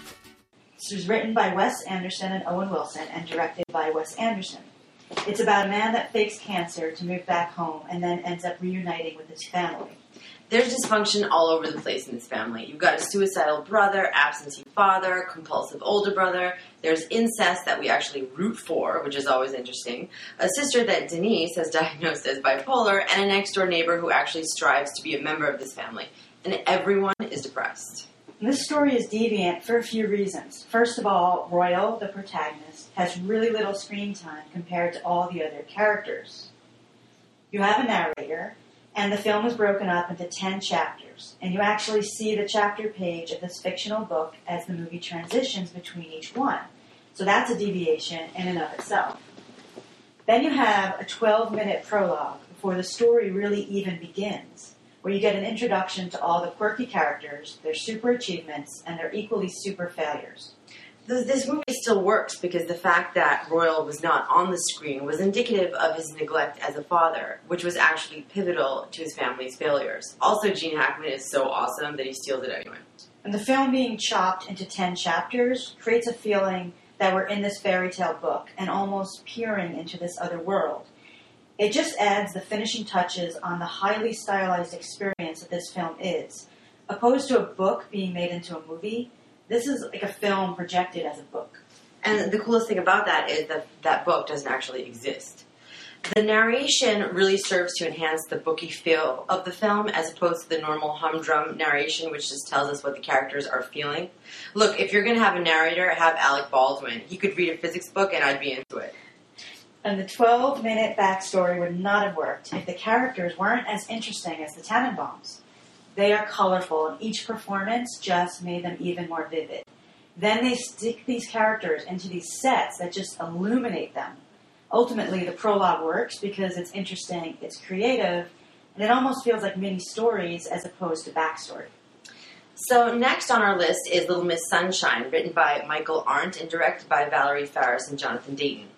This was written by Wes Anderson and Owen Wilson and directed by Wes Anderson. It's about a man that fakes cancer to move back home and then ends up reuniting with his family. There's dysfunction all over the place in this family. You've got a suicidal brother, absentee father, compulsive older brother. There's incest that we actually root for, which is always interesting. A sister that Denise has diagnosed as bipolar, and a next-door neighbor who actually strives to be a member of this family. And everyone is depressed. This story is deviant for a few reasons. First of all, Royal, the protagonist, has really little screen time compared to all the other characters. You have a narrator, and the film is broken up into ten chapters, and you actually see the chapter page of this fictional book as the movie transitions between each one. So that's a deviation in and of itself. Then you have a twelve-minute prologue before the story really even begins, where you get an introduction to all the quirky characters, their super achievements, and their equally super failures. This movie still works because the fact that Royal was not on the screen was indicative of his neglect as a father, which was actually pivotal to his family's failures. Also, Gene Hackman is so awesome that he steals it anyway. And the film being chopped into ten chapters creates a feeling that we're in this fairy tale book and almost peering into this other world. It just adds the finishing touches on the highly stylized experience that this film is. Opposed to a book being made into a movie, this is like a film projected as a book. And the coolest thing about that is that that book doesn't actually exist. The narration really serves to enhance the booky feel of the film as opposed to the normal humdrum narration, which just tells us what the characters are feeling. Look, if you're going to have a narrator, have Alec Baldwin. He could read a physics book and I'd be into it. And the twelve-minute backstory would not have worked if the characters weren't as interesting as the Tenenbaums. They are colorful, and each performance just made them even more vivid. Then they stick these characters into these sets that just illuminate them. Ultimately, the prologue works because it's interesting, it's creative, and it almost feels like mini stories as opposed to backstory. So next on our list is Little Miss Sunshine, written by Michael Arndt and directed by Valerie Faris and Jonathan Dayton.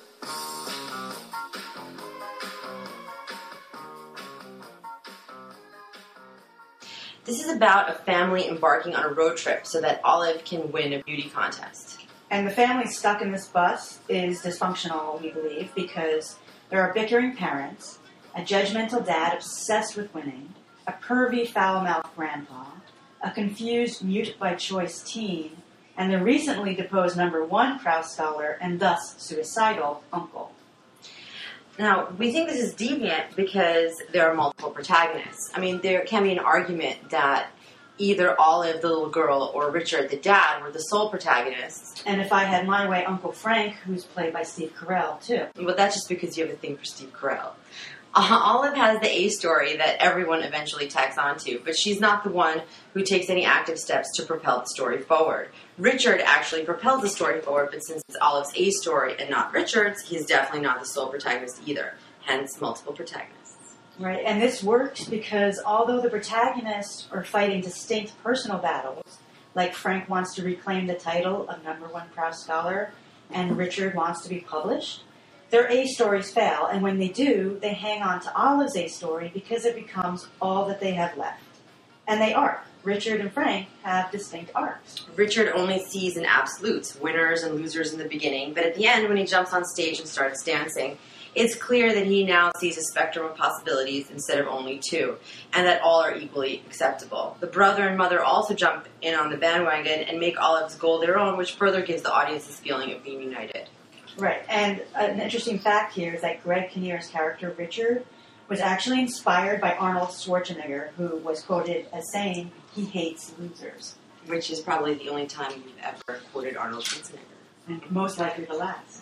This is about a family embarking on a road trip so that Olive can win a beauty contest. And the family stuck in this bus is dysfunctional, we believe, because there are bickering parents, a judgmental dad obsessed with winning, a pervy, foul-mouthed grandpa, a confused, mute-by-choice teen, and the recently deposed number one Krauss scholar and thus suicidal uncle. Now, we think this is deviant because there are multiple protagonists. I mean, there can be an argument that either Olive, the little girl, or Richard, the dad, were the sole protagonists. And if I had my way, Uncle Frank, who's played by Steve Carell, too. But that's just because you have a thing for Steve Carell. Uh, Olive has the A story that everyone eventually tacks onto, but she's not the one who takes any active steps to propel the story forward. Richard actually propels the story forward, but since it's Olive's A story and not Richard's, he's definitely not the sole protagonist either. Hence, multiple protagonists. Right, and this works because although the protagonists are fighting distinct personal battles, Like Frank wants to reclaim the title of number one Proust scholar, and Richard wants to be published. Their A stories fail, and when they do, they hang on to Olive's A story because it becomes all that they have left. And they arc. Richard and Frank have distinct arcs. Richard only sees in absolutes, winners and losers in the beginning, but at the end, when he jumps on stage and starts dancing, it's clear that he now sees a spectrum of possibilities instead of only two, and that all are equally acceptable. The brother and mother also jump in on the bandwagon and make Olive's goal their own, which further gives the audience this feeling of being united. Right, and an interesting fact here is that Greg Kinnear's character, Richard, was actually inspired by Arnold Schwarzenegger, who was quoted as saying, he hates losers. Which is probably the only time we've ever quoted Arnold Schwarzenegger. And most likely the last.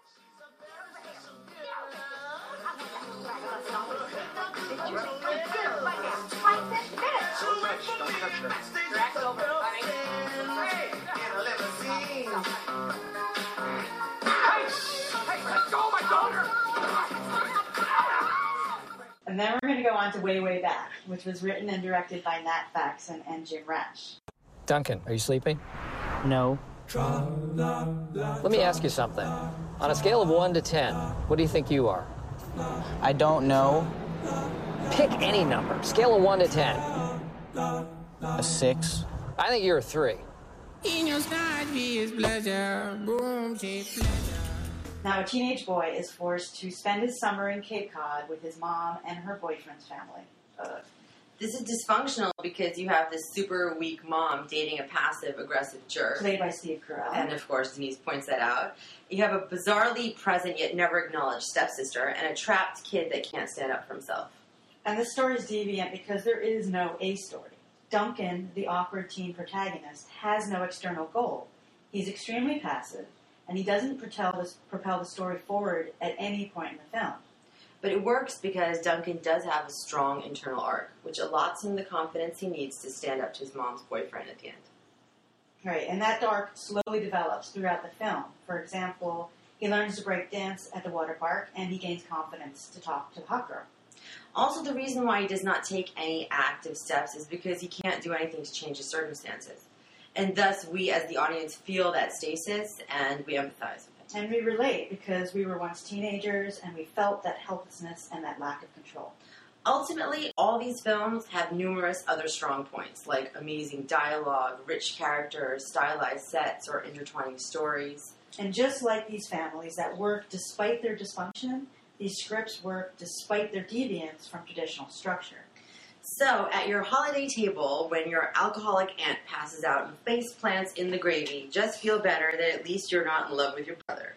And then we're going to go on to Way, Way Back, which was written and directed by Nat Faxon and Jim Rash. Duncan, are you sleeping? No. Let me ask you something. On a scale of one to ten, what do you think you are? I don't know. Pick any number. Scale of one to ten. A six. I think you're a three. Now, a teenage boy is forced to spend his summer in Cape Cod with his mom and her boyfriend's family. Ugh. This is dysfunctional because you have this super weak mom dating a passive-aggressive jerk. Played by Steve Carell. And, of course, Denise points that out. You have a bizarrely present yet never acknowledged stepsister and a trapped kid that can't stand up for himself. And this story is deviant because there is no A story. Duncan, the awkward teen protagonist, has no external goal. He's extremely passive, and he doesn't propel the, propel the story forward at any point in the film. But it works because Duncan does have a strong internal arc, which allots him the confidence he needs to stand up to his mom's boyfriend at the end. Right, and that arc slowly develops throughout the film. For example, he learns to break dance at the water park, and he gains confidence to talk to the hot girl. Also, the reason why he does not take any active steps is because he can't do anything to change his circumstances. And thus, we as the audience feel that stasis, and we empathize with it. And we relate because we were once teenagers, and we felt that helplessness and that lack of control. Ultimately, all these films have numerous other strong points, like amazing dialogue, rich characters, stylized sets, or intertwining stories. And just like these families that work despite their dysfunction, these scripts work despite their deviance from traditional structure. So, at your holiday table, when your alcoholic aunt passes out and face plants in the gravy, just feel better that at least you're not in love with your brother.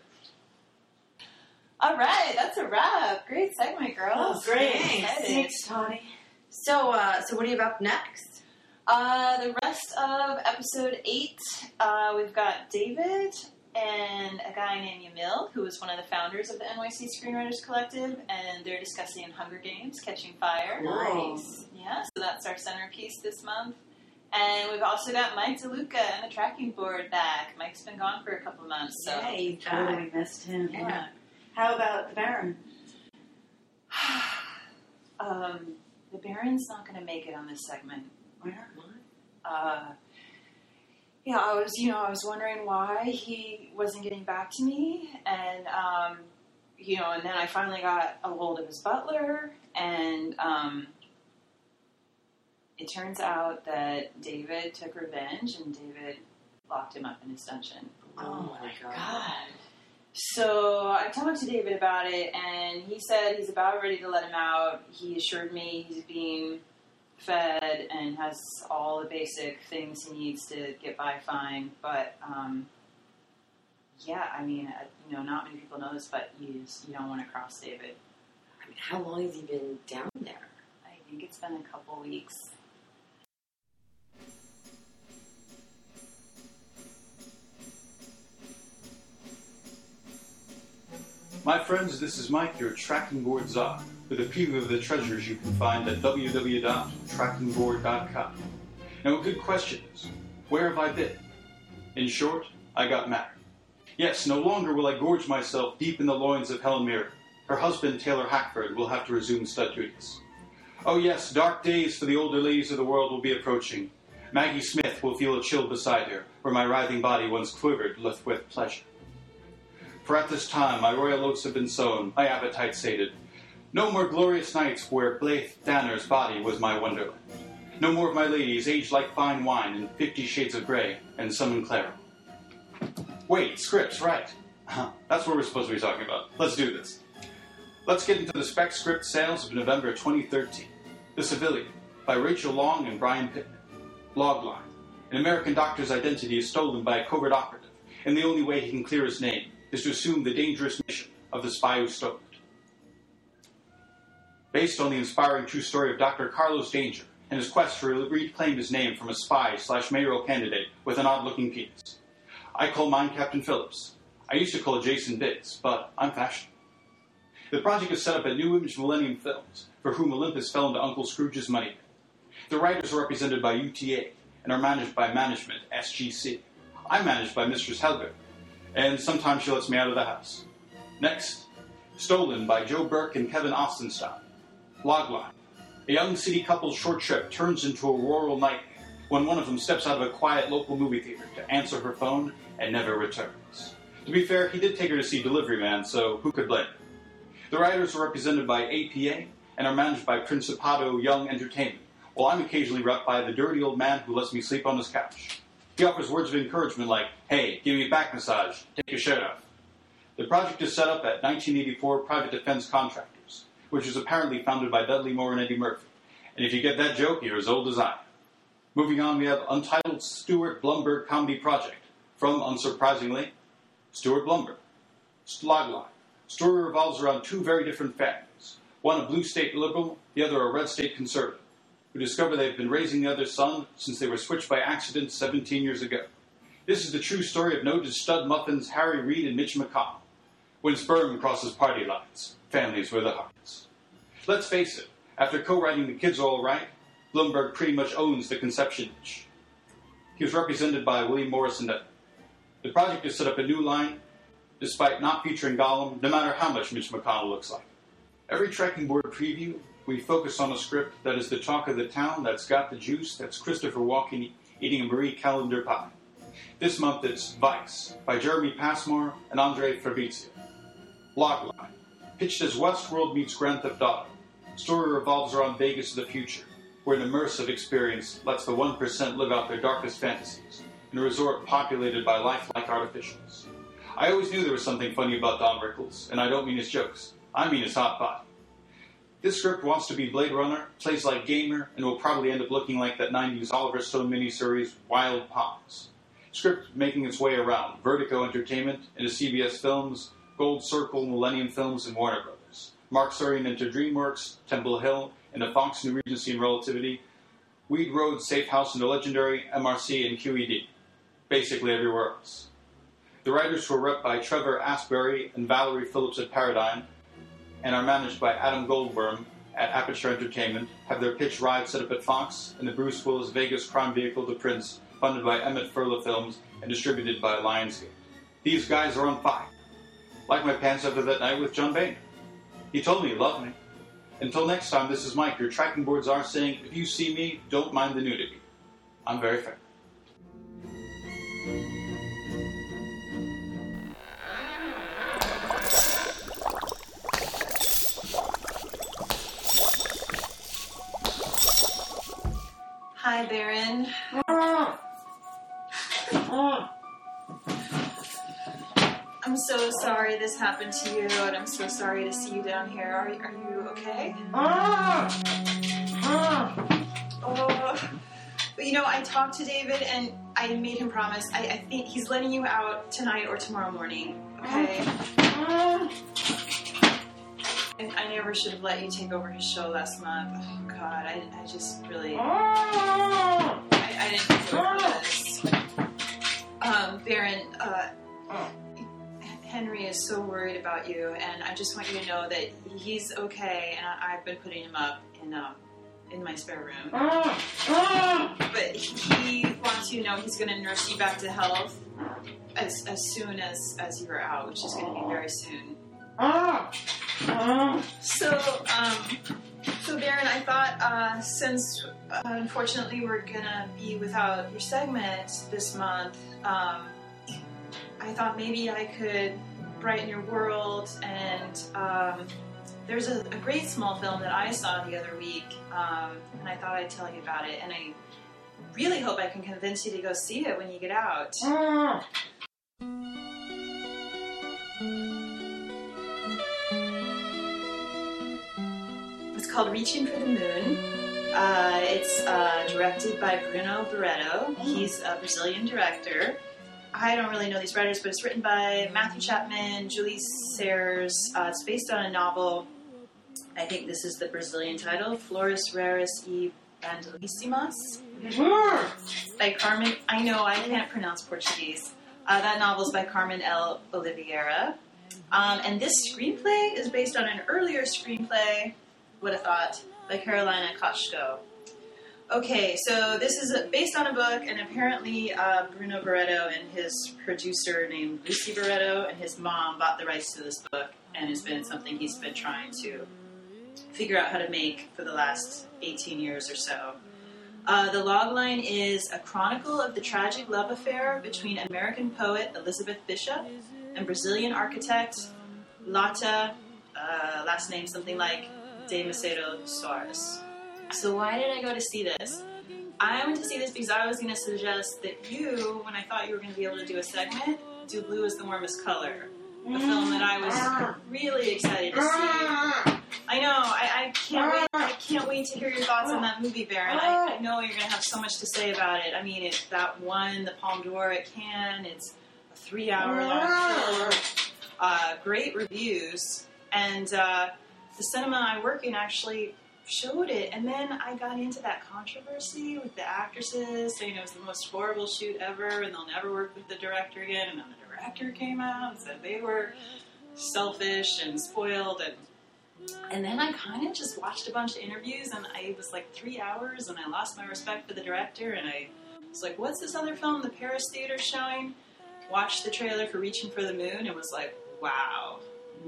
All right, that's a wrap. Great segment, girls. Oh, great. Thanks, Thanks Tawny. So, uh, so what do you have up next? Uh, the rest of episode eight, uh, we've got David and a guy named Yamil, who is one of the founders of the N Y C Screenwriters Collective, and they're discussing Hunger Games, Catching Fire. Nice. Yeah, so that's our centerpiece this month. And we've also got Mike DeLuca and the tracking board back. Mike's been gone for a couple months, so Yeah, you totally missed him. Yeah. How about the Baron? um, the Baron's not going to make it on this segment. Why not? Uh, yeah, I was, you know, I was wondering why he wasn't getting back to me, and um, you know, and then I finally got a hold of his butler, and um, it turns out that David took revenge, and David locked him up in his dungeon. Oh my god. God. So I talked to David about it, and he said he's about ready to let him out. He assured me he's being fed and has all the basic things he needs to get by fine. But, um, yeah, I mean, uh, you know, not many people know this, but you just, you don't want to cross David. I mean, how long has he been down there? I think it's been a couple weeks. My friends, this is Mike, your tracking board czar, with a preview of the treasures you can find at w w w dot tracking board dot com. Now, a good question is, where have I been? In short, I got married. Yes, no longer will I gorge myself deep in the loins of Helen Mirren. Her husband, Taylor Hackford, will have to resume stud duties. Oh yes, dark days for the older ladies of the world will be approaching. Maggie Smith will feel a chill beside her, where my writhing body once quivered with, with pleasure. For at this time my royal oats have been sown, my appetite sated. No more glorious nights where Blythe Danner's body was my wonderland. No more of my ladies aged like fine wine in Fifty Shades of Grey and Some in Claro. Wait, scripts, right. That's what we're supposed to be talking about. Let's do this. Let's get into the spec script sales of November twenty thirteen. The Civilian, by Rachel Long and Brian Pittman. Logline. An American doctor's identity is stolen by a covert operative, and the only way he can clear his name is to assume the dangerous mission of the spy who stole it. Based on the inspiring true story of Doctor Carlos Danger and his quest to reclaim his name from a spy slash mayoral candidate with an odd-looking penis. I call mine Captain Phillips. I used to call it Jason Biggs, but I'm fashionable. The project is set up at New Image Millennium Films, for whom Olympus fell into Uncle Scrooge's money. The writers are represented by U T A and are managed by Management, S G C. I'm managed by Mistress Helger, and sometimes she lets me out of the house. Next, Stolen by Joe Burke and Kevin Ostenstein. Logline. A young city couple's short trip turns into a rural nightmare when one of them steps out of a quiet local movie theater to answer her phone and never returns. To be fair, he did take her to see Delivery Man, so who could blame him? The writers are represented by A P A and are managed by Principado Young Entertainment, while I'm occasionally repped by the dirty old man who lets me sleep on his couch. He offers words of encouragement like, hey, give me a back massage, take your shirt off. The project is set up at nineteen eighty-four Private Defense Contractors, which was apparently founded by Dudley Moore and Eddie Murphy. And if you get that joke, you're as old as I am. Moving on, we have Untitled Stuart Blumberg Comedy Project, from, unsurprisingly, Stuart Blumberg. Logline. Story revolves around two very different families, one a blue state liberal, the other a red state conservative, who discover they've been raising the other's son since they were switched by accident seventeen years ago. This is the true story of noted stud muffins Harry Reid and Mitch McConnell. When sperm crosses party lines, families were the hearts. Let's face it, after co-writing The Kids Are All Right, Blumberg pretty much owns the conception niche. He was represented by William Morris and Edmund. The project has set up a new line, despite not featuring Gollum, no matter how much Mitch McConnell looks like. Every Trekking Board preview, we focus on a script that is the talk of the town, that's got the juice, that's Christopher Walken eating a Marie Callender pie. This month it's Vice, by Jeremy Passmore and Andre Fabrizio. Logline. Pitched as Westworld meets Grand Theft Auto. Story revolves around Vegas of the future, where an immersive experience lets the one percent live out their darkest fantasies, in a resort populated by lifelike artificials. I always knew there was something funny about Don Rickles, and I don't mean his jokes. I mean his hot body. This script wants to be Blade Runner, plays like Gamer, and will probably end up looking like that nineties Oliver Stone miniseries, Wild Palms. Script making its way around Vertigo Entertainment into C B S Films, Gold Circle, Millennium Films, and Warner Brothers. Mark Surian into DreamWorks, Temple Hill, into Fox New Regency and Relativity, Weed Road, Safe House into Legendary, M R C, and Q E D. Basically everywhere else. The writers were repped by Trevor Asbury and Valerie Phillips at Paradigm, and are managed by Adam Goldberg at Aperture Entertainment, have their pitch ride set up at Fox, and the Bruce Willis Vegas crime vehicle The Prince, funded by Emmett Furla Films and distributed by Lionsgate. These guys are on fire. Like my pants after that night with John Boehner. He told me he loved me. Until next time, this is Mike. Your tracking boards are saying, if you see me, don't mind the nudity. I'm very fair. Hi, Baron. I'm so sorry this happened to you, and I'm so sorry to see you down here. Are, are you okay? Oh. But you know, I talked to David, and I made him promise. I, I think he's letting you out tonight or tomorrow morning, okay? And I never should have let you take over his show last month. Oh, God, I, I just really... I, I didn't deserve this. Um, Baron, uh... Henry is so worried about you, and I just want you to know that he's okay, and I, I've been putting him up in um, in my spare room. But he wants you to know he's going to nurse you back to health as as soon as, as you're out, which is going to be very soon. So, um, So, Baron, I thought uh, since uh, unfortunately we're gonna be without your segment this month, um, I thought maybe I could brighten your world. And um, there's a, a great small film that I saw the other week, um, and I thought I'd tell you about it. And I really hope I can convince you to go see it when you get out. Mm. It's called Reaching for the Moon. Uh, it's uh, directed by Bruno Barreto. He's a Brazilian director. I don't really know these writers, but it's written by Matthew Chapman, Julie Sayers. Uh, it's based on a novel. I think this is the Brazilian title, Flores Raras e Bandelíssimas, by Carmen. I know I can't pronounce Portuguese. Uh, that novel is by Carmen L. Oliveira. Um, and this screenplay is based on an earlier screenplay, would have thought, by Carolina Koshko. Okay, so this is a, based on a book, and apparently uh, Bruno Barreto and his producer named Lucy Barreto and his mom bought the rights to this book, and it's been something he's been trying to figure out how to make for the last eighteen years or so. Uh, the logline is a chronicle of the tragic love affair between American poet Elizabeth Bishop and Brazilian architect Lata, uh, last name something like de Macedo Soares. So why did I go to see this? I went to see this because I was going to suggest that you, when I thought you were going to be able to do a segment, do Blue is the Warmest Color, a film that I was really excited to see. I know, I, I can't wait. I can't wait to hear your thoughts on that movie, Baron. I, I know you're going to have so much to say about it. I mean, it that won the Palme d'Or at Cannes. It's a three-hour long film. Uh, great reviews, and uh, the cinema I work in actually showed it. And then I got into that controversy with the actresses saying it was the most horrible shoot ever, and they'll never work with the director again. And then the director came out and said they were selfish and spoiled, and And then I kind of just watched a bunch of interviews, and I, it was like three hours, and I lost my respect for the director, and I was like, what's this other film the Paris Theater's showing? Watched the trailer for Reaching for the Moon, and was like, wow.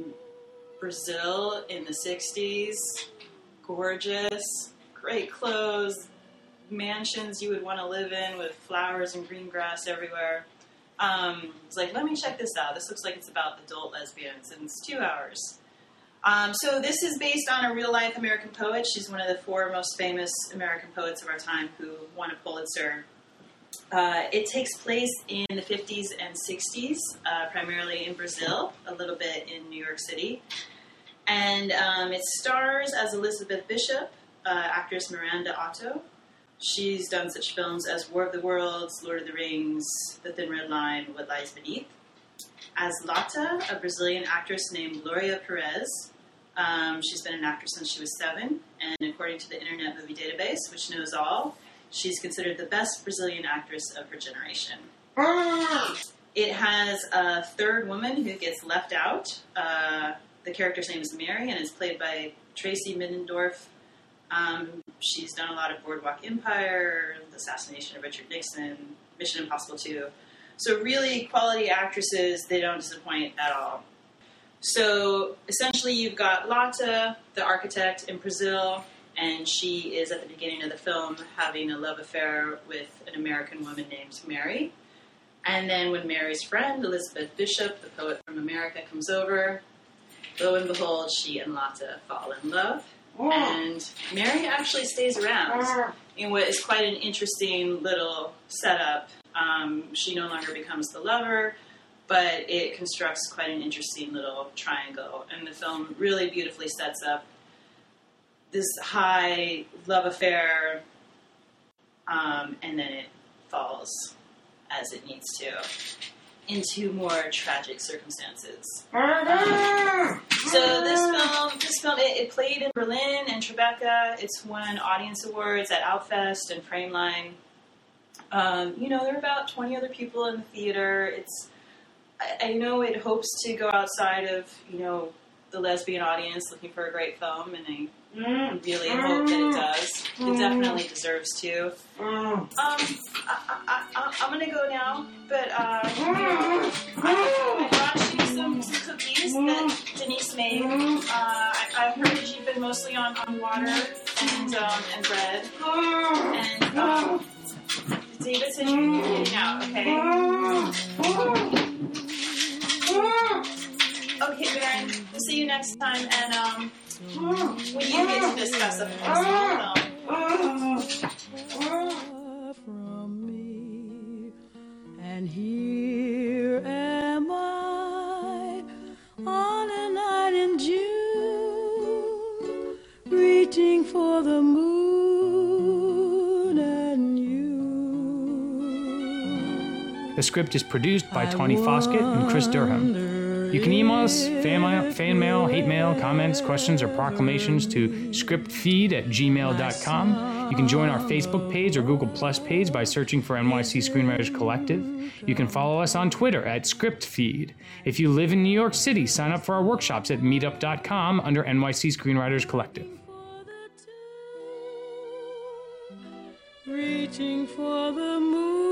Brazil in the sixties, gorgeous, great clothes, mansions you would want to live in with flowers and green grass everywhere. Um, it's like, let me check this out. This looks like it's about adult lesbians, and it's two hours. Um, so this is based on a real-life American poet. She's one of the four most famous American poets of our time who won a Pulitzer. Uh, it takes place in the fifties and sixties, uh, primarily in Brazil, a little bit in New York City. And um, it stars as Elizabeth Bishop, uh, actress Miranda Otto. She's done such films as War of the Worlds, Lord of the Rings, The Thin Red Line, What Lies Beneath. As Lata, a Brazilian actress named Gloria Perez. Um, she's been an actress since she was seven, and according to the Internet Movie Database, which knows all, she's considered the best Brazilian actress of her generation. It has a third woman who gets left out. Uh, the character's name is Mary, and it's played by Tracy Middendorf. Um, she's done a lot of Boardwalk Empire, The Assassination of Richard Nixon, Mission Impossible two. So really, quality actresses, they don't disappoint at all. So essentially, you've got Lata, the architect in Brazil, and she is at the beginning of the film having a love affair with an American woman named Mary. And then when Mary's friend, Elizabeth Bishop, the poet from America, comes over, lo and behold, she and Lata fall in love. And Mary actually stays around in what is quite an interesting little setup. Um, she no longer becomes the lover, but it constructs quite an interesting little triangle. And the film really beautifully sets up this high love affair, um, and then it falls, as it needs to, into more tragic circumstances. Um, so this film, this film, it, it played in Berlin and Tribeca. It's won audience awards at Outfest and Frameline. Um, you know, there are about twenty other people in the theater. It's, I, I know it hopes to go outside of, you know, the lesbian audience looking for a great film, and I mm. really hope that it does. It definitely deserves to. Um, I, I, I, I'm gonna go now, but uh, I, I brought you some, some cookies that Denise made. Uh, I, I've heard that you've been mostly on, on water and um, and bread. And um, David said you're getting out, okay? Okay, Baron, we'll see you next time, and um, we need to get to discuss a possible film. From me, and here am I on a night in June, reaching for the moon and you. The script is produced by Tawny Foskett and Chris Durham. You can email us fan mail, fan mail, hate mail, comments, questions, or proclamations to scriptfeed at gmail dot com. You can join our Facebook page or Google Plus page by searching for N Y C Screenwriters Collective. You can follow us on Twitter at scriptfeed. If you live in New York City, sign up for our workshops at meetup dot com under N Y C Screenwriters Collective. Reaching for the moon.